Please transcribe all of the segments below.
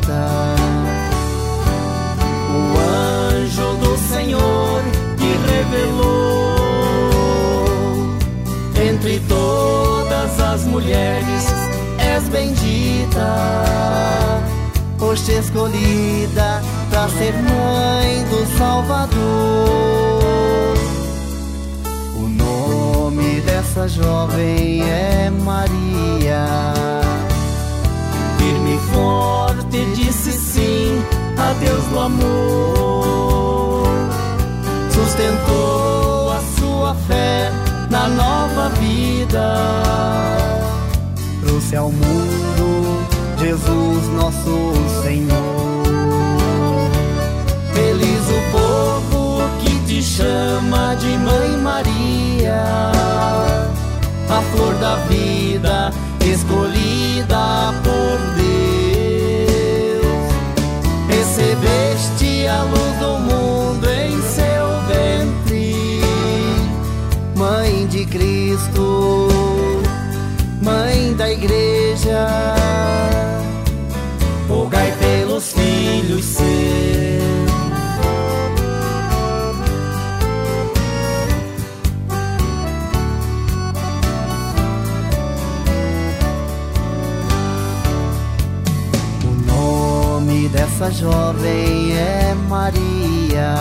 O anjo do Senhor te revelou. Entre todas as mulheres és bendita, foste escolhida para ser mãe do Salvador. O nome dessa jovem é Maria. Firme e forte disse sim a Deus do amor. Sustentou a sua fé na nova vida. Trouxe ao mundo Jesus nosso Senhor. Feliz o povo que te chama de Mãe Maria, a flor da vida escolhida por Deus. Recebeste a luz do mundo em seu ventre, Mãe de Cristo, Mãe da Igreja. Rogai pelos filhos seus. O nome dessa jovem é Maria.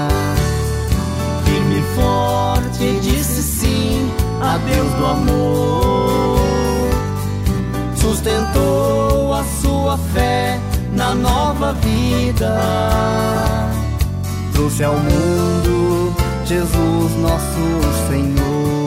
Firme e forte disse sim a Deus do amor. Sustentou a sua fé na nova vida. Trouxe ao mundo Jesus nosso Senhor.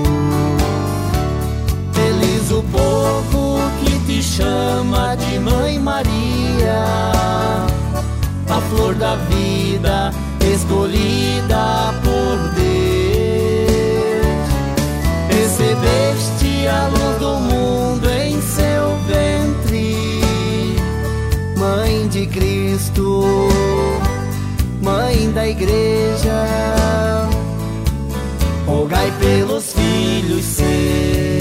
Feliz o povo que te chama de Mãe Maria, a flor da vida escolhida por Deus. Recebeste a luz do mundo em seu ventre, Mãe de Cristo, Mãe da Igreja. Rogai pelos filhos seus.